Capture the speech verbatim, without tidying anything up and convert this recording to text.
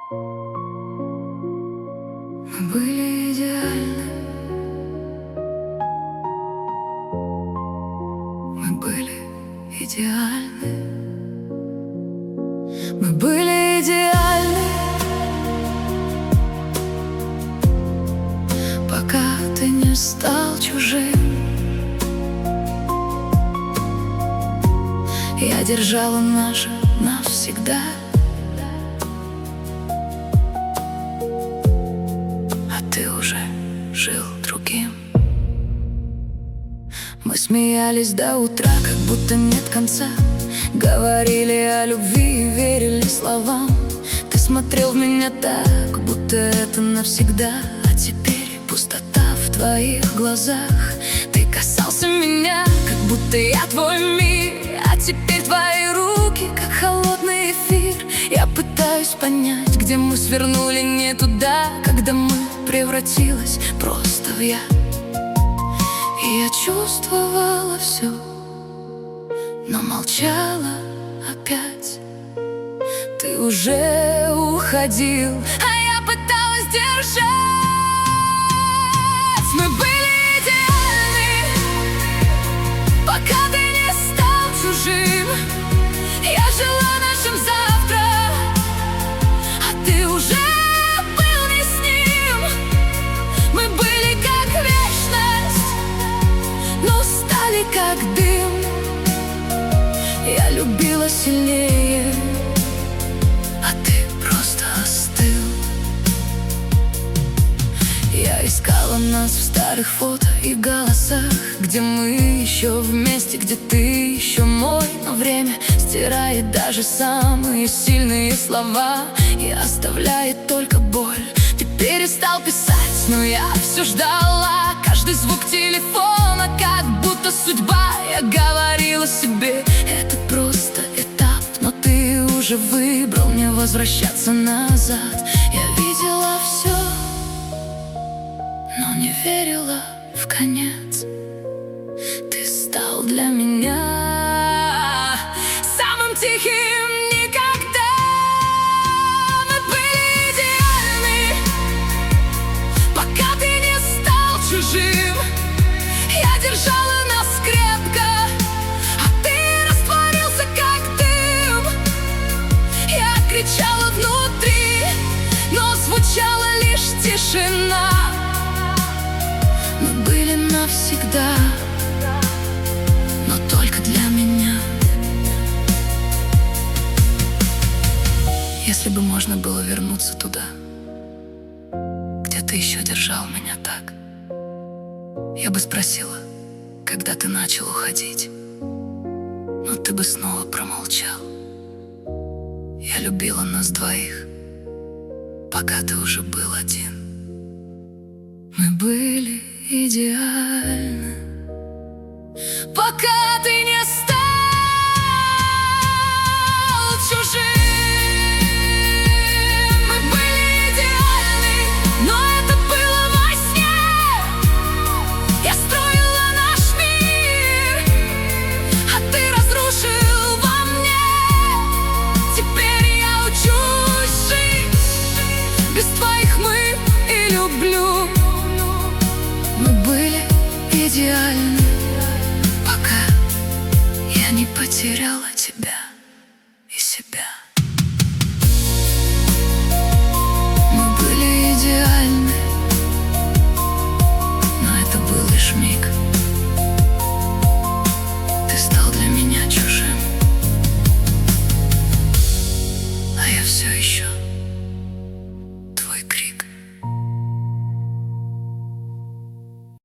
Мы были идеальны, мы были идеальны, мы были идеальны, пока ты не стал чужим. Я держала наше навсегда, а ты уже жил другим. Мы смеялись до утра, как будто нет конца. Говорили о любви и верили словам. Ты смотрел в меня так, будто это навсегда. А теперь пустота в твоих глазах. Ты касался меня, как будто я твой мир. А теперь твои руки, как холодный эфир. Я пытаюсь понять, где мы свернули не туда, когда мы превратилась просто в я. И я чувствовала все, но молчала опять. Ты уже уходил, а я пыталась держать. Мы были идеальны, пока ты не стал чужим. Я жила нашим завтра, а ты уже был не с ним. Мы были как вечность, но стали как дым. Я любила сильнее, а ты просто остыл. Я искала нас в старых фото и голосах, где мы еще вместе, где ты еще мой. Но время стирает даже самые сильные слова и оставляет только боль. Ты перестал писать, но я все ждала. Каждый звук телефона, как будто судьба. Я говорила себе, это просто этап, но ты уже выбрал не возвращаться назад. Я видела все, но не верила в конец. Ты стал для меня самым тихим никогда. Мы были идеальны, пока ты не стал чужим. Я держала нас крепко, а ты растворился как дым. Я кричала внутри, но звучала лишь тишина. Мы были навсегда, но только для меня. Если бы можно было вернуться туда, где ты еще держал меня так, я бы спросила, когда ты начал уходить, но ты бы снова промолчал. Я любила нас двоих, пока ты уже был один. Мы были идеальны, пока ты не стал чужим. Мы были идеальны, но это было во сне. Я строила наш мир, а ты разрушил во мне. Теперь я учусь жить без твоих «мы» и «люблю». Мы были идеальны, пока я не потеряла тебя и себя. Мы были идеальны, но это был лишь миг. Ты стал для меня чужим, а я все еще